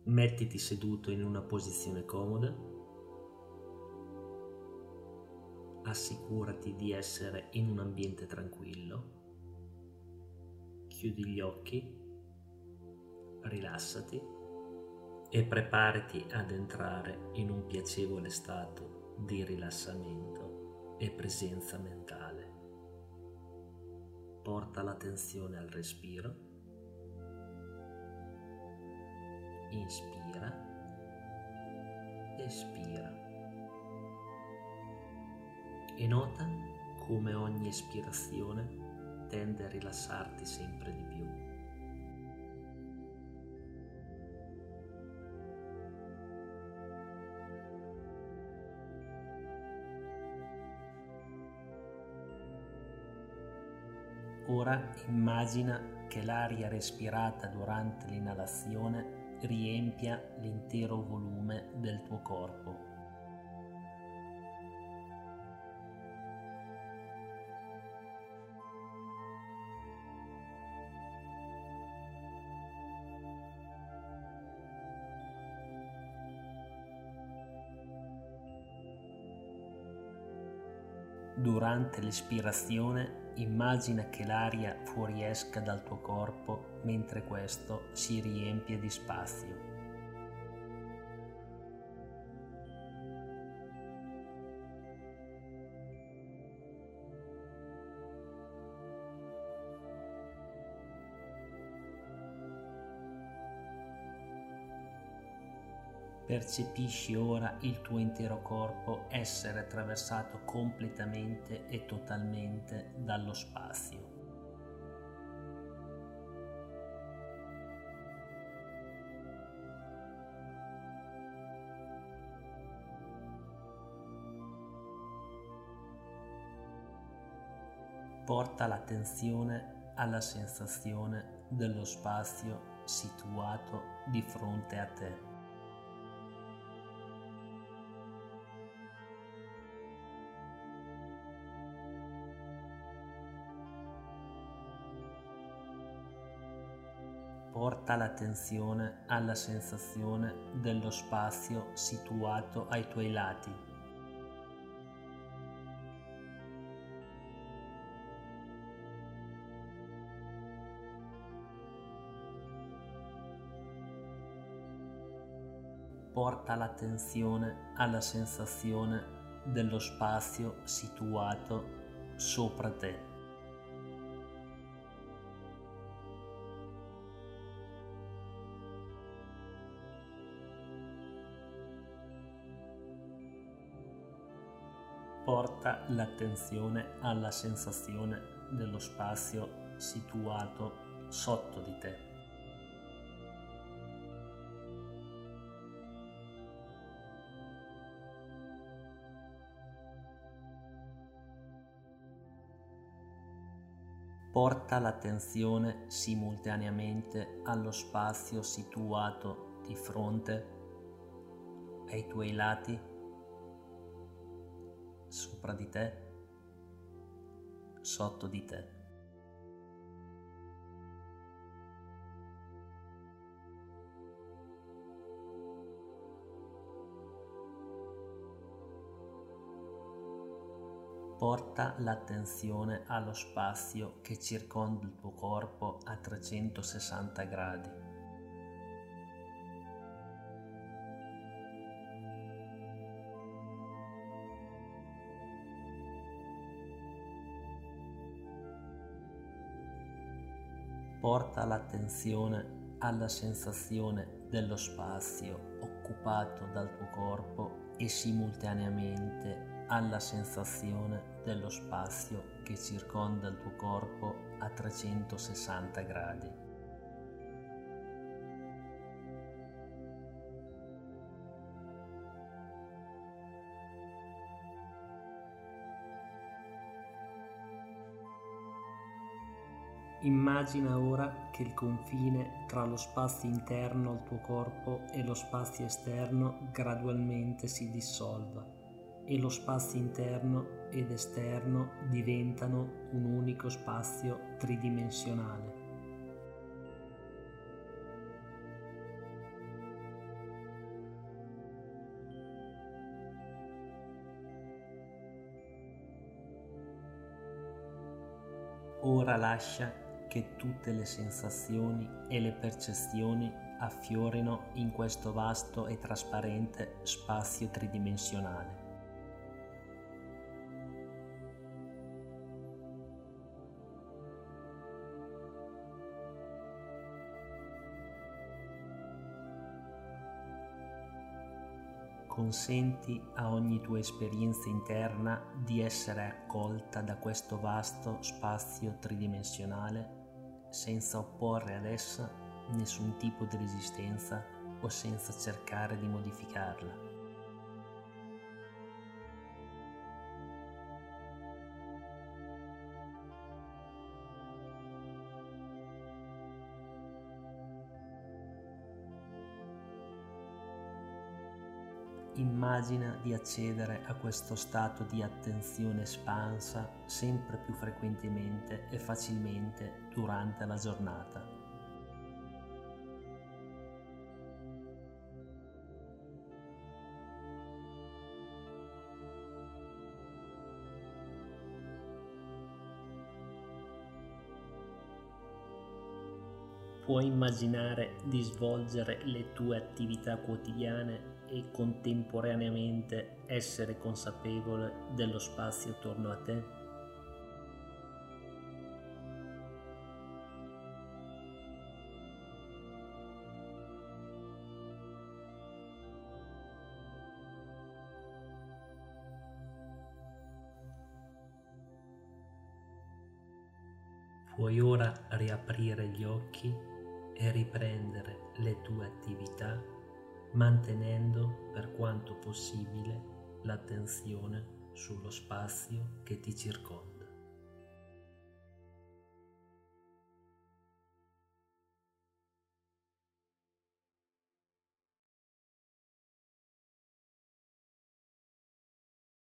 Mettiti seduto in una posizione comoda, assicurati di essere in un ambiente tranquillo, chiudi gli occhi, rilassati e preparati ad entrare in un piacevole stato di rilassamento e presenza mentale. Porta l'attenzione al respiro, inspira, espira e nota come ogni espirazione tende a rilassarti sempre di più. Ora immagina che l'aria respirata durante l'inalazione riempia l'intero volume del tuo corpo. Durante l'espirazione immagina che l'aria fuoriesca dal tuo corpo mentre questo si riempie di spazio. Percepisci ora il tuo intero corpo essere attraversato completamente e totalmente dallo spazio. Porta l'attenzione alla sensazione dello spazio situato di fronte a te. Porta l'attenzione alla sensazione dello spazio situato ai tuoi lati. Porta l'attenzione alla sensazione dello spazio situato sopra te. Porta l'attenzione alla sensazione dello spazio situato sotto di te. Porta l'attenzione simultaneamente allo spazio situato di fronte, ai tuoi lati, sopra di te, sotto di te. Porta l'attenzione allo spazio che circonda il tuo corpo a 360 gradi. Porta l'attenzione alla sensazione dello spazio occupato dal tuo corpo e simultaneamente alla sensazione dello spazio che circonda il tuo corpo a 360 gradi. Immagina ora che il confine tra lo spazio interno al tuo corpo e lo spazio esterno gradualmente si dissolva e lo spazio interno ed esterno diventano un unico spazio tridimensionale. Ora lascia che tutte le sensazioni e le percezioni affiorino in questo vasto e trasparente spazio tridimensionale. Consenti a ogni tua esperienza interna di essere accolta da questo vasto spazio tridimensionale senza opporre ad essa nessun tipo di resistenza o senza cercare di modificarla. Immagina di accedere a questo stato di attenzione espansa sempre più frequentemente e facilmente durante la giornata. Puoi immaginare di svolgere le tue attività quotidiane e contemporaneamente essere consapevole dello spazio attorno a te? Puoi ora riaprire gli occhi e riprendere le tue attività mantenendo per quanto possibile l'attenzione sullo spazio che ti circonda.